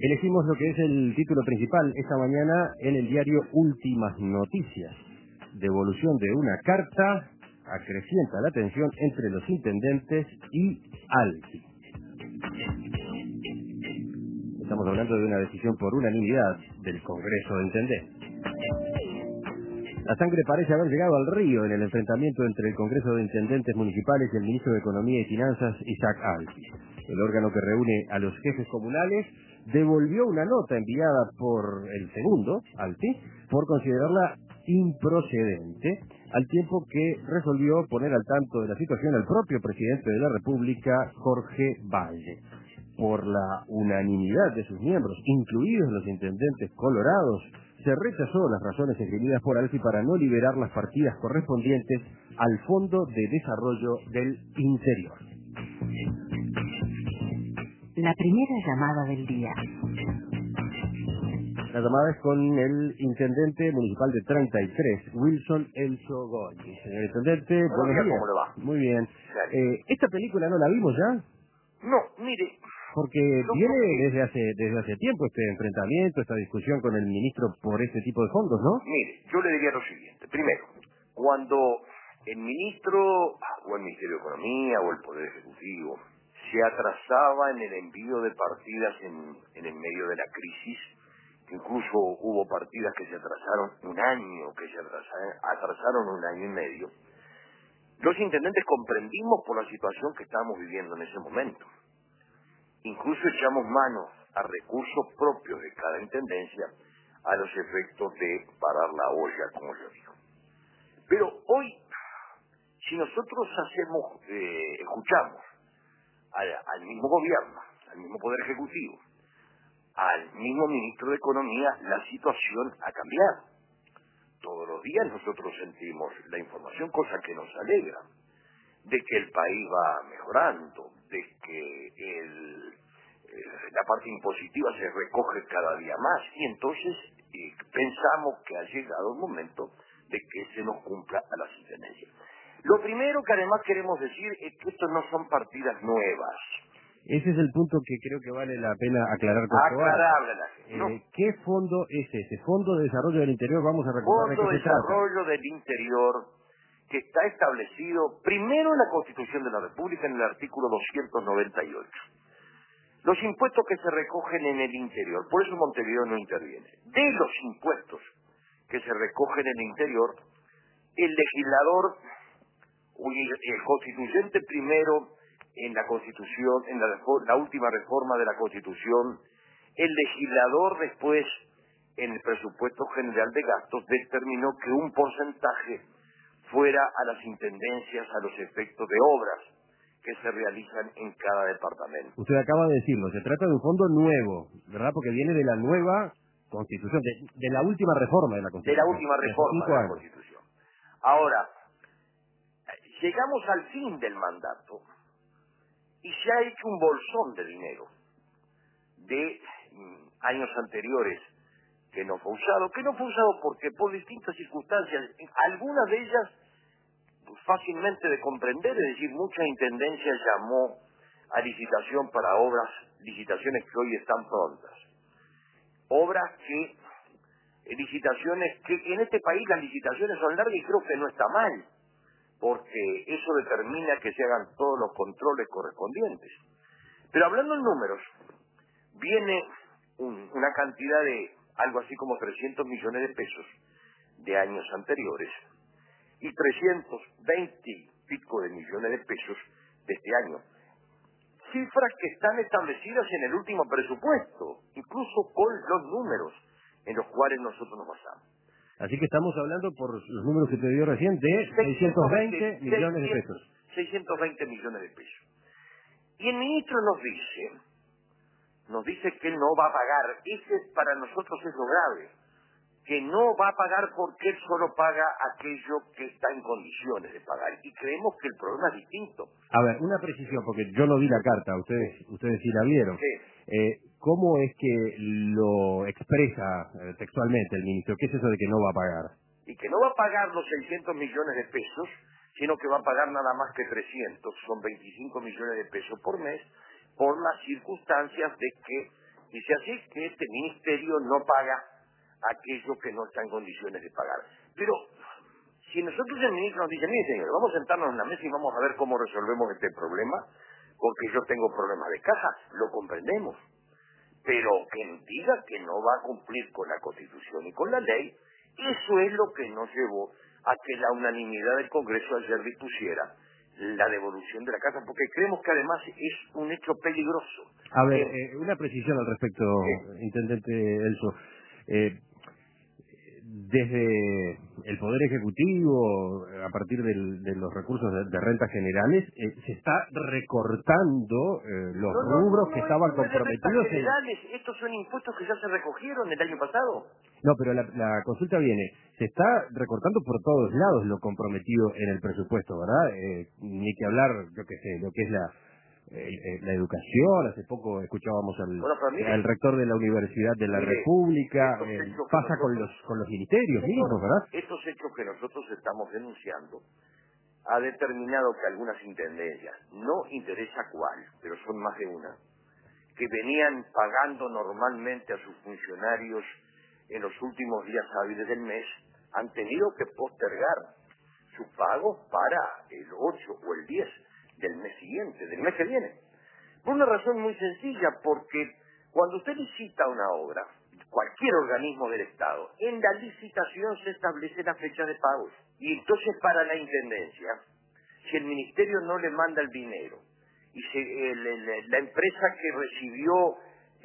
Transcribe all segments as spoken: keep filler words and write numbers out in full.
Elegimos lo que es el título principal esta mañana en el diario Últimas Noticias. Devolución de una carta acrecienta la tensión entre los intendentes y Alti. Estamos hablando de una decisión por unanimidad del Congreso de Intendentes. La sangre parece haber llegado al río en el enfrentamiento entre el Congreso de Intendentes Municipales y el Ministro de Economía y Finanzas, Isaac Alti. El órgano que reúne a los jefes comunales devolvió una nota enviada por el segundo, Alti, por considerarla improcedente, al tiempo que resolvió poner al tanto de la situación al propio presidente de la República, Jorge Valle. Por la unanimidad de sus miembros, incluidos los intendentes colorados, se rechazó las razones esgrimidas por Alti para no liberar las partidas correspondientes al Fondo de Desarrollo del Interior. La primera llamada del día. La llamada es con el intendente municipal de treinta y tres, Wilson Elso Goy. Señor intendente, buenos, buenos días. ¿Cómo le va? Muy bien. Eh, ¿Esta película no la vimos ya? No, mire... Porque viene desde hace desde hace tiempo este enfrentamiento, esta discusión con el ministro por este tipo de fondos, ¿no? Mire, yo le diría lo siguiente. Primero, cuando el ministro o el Ministerio de Economía o el Poder Ejecutivo se atrasaba en el envío de partidas en, en el medio de la crisis, incluso hubo partidas que se atrasaron un año, que se atrasaron, atrasaron un año y medio, los intendentes comprendimos por la situación que estábamos viviendo en ese momento. Incluso echamos mano a recursos propios de cada intendencia a los efectos de parar la olla, como yo digo. Pero hoy, si nosotros hacemos, eh, escuchamos al, al mismo gobierno, al mismo Poder Ejecutivo, al mismo Ministro de Economía, la situación ha cambiado. Todos los días nosotros sentimos la información, cosa que nos alegra, de que el país va mejorando, de que el, eh, la parte impositiva se recoge cada día más, y entonces eh, pensamos que ha llegado el momento de que se nos cumpla a las intendencias. Lo primero que además queremos decir es que estos no son partidas nuevas. Ese es el punto que creo que vale la pena aclarar con Aclararle a la gente. No. Eh, ¿Qué fondo es ese? ¿Fondo de Desarrollo del Interior? Vamos a recordar de Fondo qué de se trata. Desarrollo del Interior, que está establecido primero en la Constitución de la República, en el artículo doscientos noventa y ocho. Los impuestos que se recogen en el interior, por eso Montevideo no interviene. De los impuestos que se recogen en el interior, el legislador, el constituyente primero en la Constitución, en la, la última reforma de la Constitución, el legislador después en el presupuesto general de gastos determinó que un porcentaje fuera a las intendencias a los efectos de obras que se realizan en cada departamento. Usted acaba de decirlo, se trata de un fondo nuevo, ¿verdad? Porque viene de la nueva Constitución, de, de la última reforma de la Constitución. De la última reforma de, de la Constitución. Ahora, llegamos al fin del mandato y se ha hecho un bolsón de dinero de mm, años anteriores que no fue usado, que no fue usado porque por distintas circunstancias, algunas de ellas pues, fácilmente de comprender, es decir, mucha intendencia llamó a licitación para obras, licitaciones que hoy están prontas. Obras que, eh, licitaciones que en este país las licitaciones son largas y creo que no está mal, porque eso determina que se hagan todos los controles correspondientes. Pero hablando en números, viene un, una cantidad de algo así como trescientos millones de pesos de años anteriores y trescientos veinte y pico de millones de pesos de este año. Cifras que están establecidas en el último presupuesto, incluso con los números en los cuales nosotros nos basamos. Así que estamos hablando, por los números que te dio recién, de seiscientos veinte millones de pesos. seiscientos veinte millones de pesos. Y el ministro nos dice, nos dice que él no va a pagar. Ese para nosotros es lo grave. Que no va a pagar porque él solo paga aquello que está en condiciones de pagar. Y creemos que el problema es distinto. A ver, una precisión, porque yo no vi la carta, ustedes sí. ustedes sí la vieron. Sí. Eh, ¿Cómo es que lo expresa eh, textualmente el ministro? ¿Qué es eso de que no va a pagar? Y que no va a pagar los seiscientos millones de pesos, sino que va a pagar nada más que trescientos, son veinticinco millones de pesos por mes, por las circunstancias de que Dice así que este ministerio no paga aquello que no está en condiciones de pagar. Pero si nosotros el ministro nos dice, mire señor, vamos a sentarnos en la mesa y vamos a ver cómo resolvemos este problema, porque yo tengo problemas de caja, lo comprendemos. Pero que nos diga que no va a cumplir con la Constitución y con la ley, eso es lo que nos llevó a que la unanimidad del Congreso ayer dispusiera la devolución de la casa, porque creemos que además es un hecho peligroso. A ver, Eh, eh, una precisión al respecto, eh, Intendente Elso. Eh, desde el Poder Ejecutivo, a partir del- de los recursos de, de rentas generales, eh, se está recortando eh, los no, no, rubros no, que no, esto estaban no es de rentas comprometidos en... generales, estos son impuestos que ya se recogieron el año pasado. No, pero la, la consulta viene, se está recortando por todos lados lo comprometido en el presupuesto, ¿verdad? Eh, ni que hablar, yo qué sé, lo que es la eh, eh, la educación. Hace poco escuchábamos al, Bueno, pero al mire, rector de la Universidad de la mire, República, estos eh, hechos que pasa con nosotros, los con los ministerios mismos, ¿verdad? estos hechos que nosotros estamos denunciando, ha determinado que algunas intendencias, no interesa cuál, pero son más de una, que venían pagando normalmente a sus funcionarios en los últimos días hábiles del mes, han tenido que postergar su pago para el ocho o el diez del mes siguiente, del mes que viene. Por una razón muy sencilla, porque cuando usted licita una obra, cualquier organismo del Estado, en la licitación se establece la fecha de pagos. Y entonces para la Intendencia, si el Ministerio no le manda el dinero, y se, el- el- la empresa que recibió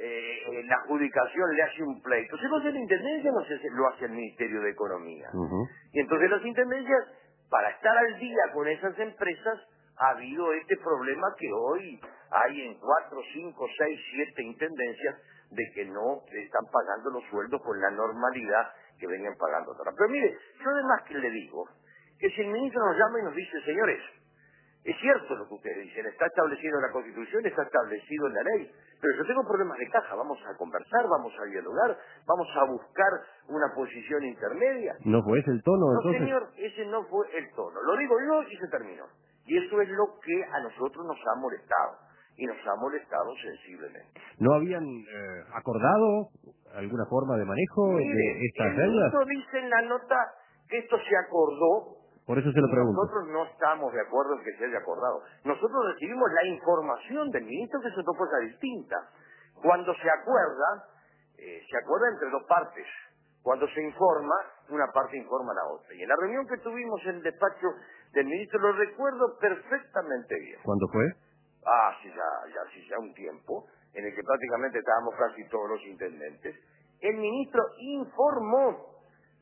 eh, la adjudicación le hace un pleito, ¿se lo hace la Intendencia o no se lo hace el Ministerio de Economía? Ujú. Y entonces las Intendencias, para estar al día con esas empresas, ha habido este problema que hoy hay en cuatro, cinco, seis, siete intendencias de que no están pagando los sueldos con la normalidad que venían pagando ahora. Pero mire, yo además que le digo que si el ministro nos llama y nos dice, señores, es cierto lo que ustedes dicen, está establecido en la Constitución, está establecido en la ley, pero yo tengo problemas de caja, vamos a conversar, vamos a dialogar, vamos a buscar una posición intermedia. ¿No fue ese el tono No, entonces? señor, ese no fue el tono. Lo digo yo y se terminó. Y eso es lo que a nosotros nos ha molestado. Y nos ha molestado sensiblemente. ¿No habían eh, acordado alguna forma de manejo Mire, de estas el deudas? ministro dice en la nota que esto se acordó Por eso se lo y pregunto. nosotros no estamos de acuerdo en que se haya acordado. Nosotros recibimos la información del ministro, que es otra cosa distinta. Cuando se acuerda, eh, se acuerda entre dos partes. Cuando se informa, una parte informa a la otra. Y en la reunión que tuvimos en el despacho del ministro, lo recuerdo perfectamente bien. ¿Cuándo fue? Ah, sí, ya, ya, sí, ya un tiempo, en el que prácticamente estábamos casi todos los intendentes, el ministro informó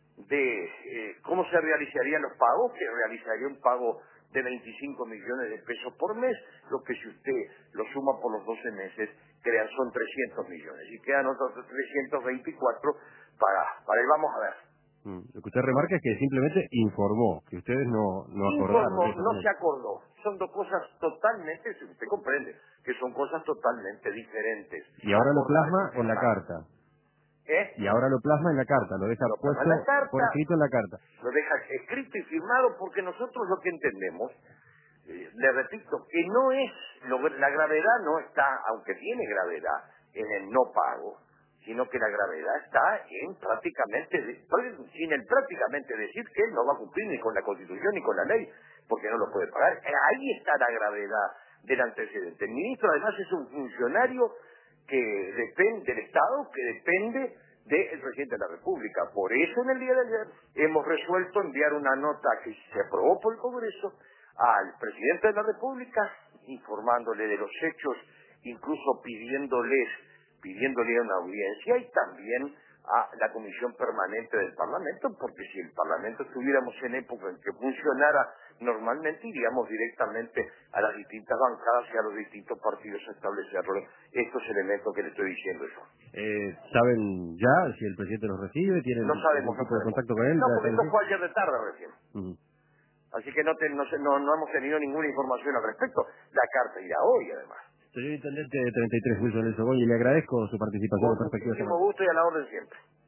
de eh, cómo se realizarían los pagos, que realizaría un pago de veinticinco millones de pesos por mes, lo que si usted lo suma por los doce meses, crean son trescientos millones, y quedan otros trescientos veinticuatro para, para el vamos a ver. Mm, Lo que usted remarca es que simplemente informó, que ustedes no, no acordaron de Informó, esa no se manera. acordó. Son dos cosas totalmente, si usted comprende, que son cosas totalmente diferentes. Y ahora lo Acordar plasma con en la firmar. carta. ¿Eh? Y ahora lo plasma en la carta, lo deja Lo plasma en puesto la por carta, escrito en la carta. lo deja escrito y firmado, porque nosotros lo que entendemos, eh, le repito, que no es, lo- la gravedad no está, aunque tiene gravedad, en el no pago, sino que la gravedad está en prácticamente, de- sin el prácticamente decir que él no va a cumplir ni con la Constitución ni con la ley, porque no lo puede pagar. Eh, Ahí está la gravedad del antecedente. El ministro además es un funcionario que depende del Estado, que depende del presidente de la República. Por eso en el día de ayer hemos resuelto enviar una nota que se aprobó por el Congreso al presidente de la República, informándole de los hechos, incluso pidiéndoles, pidiéndole una audiencia, y también a la Comisión Permanente del Parlamento, porque si el Parlamento estuviéramos en época en que funcionara normalmente, iríamos directamente a las distintas bancadas y a los distintos partidos a establecer estos elementos que le estoy diciendo yo. Eh, ¿Saben ya si el presidente los recibe? ¿Tienen No sabemos, algún no tipo de sabemos. contacto con él? No, ¿Ya porque saben esto si? fue ayer de tarde recién. Ujú. Así que no, te- no, sé- no, no hemos tenido ninguna información al respecto. La carta irá hoy, además. Señor Intendente de treinta y tres, Wilson Elso Goñi, le agradezco su participación en Con Perspectiva muchísimo Semanal. gusto y a la orden siempre.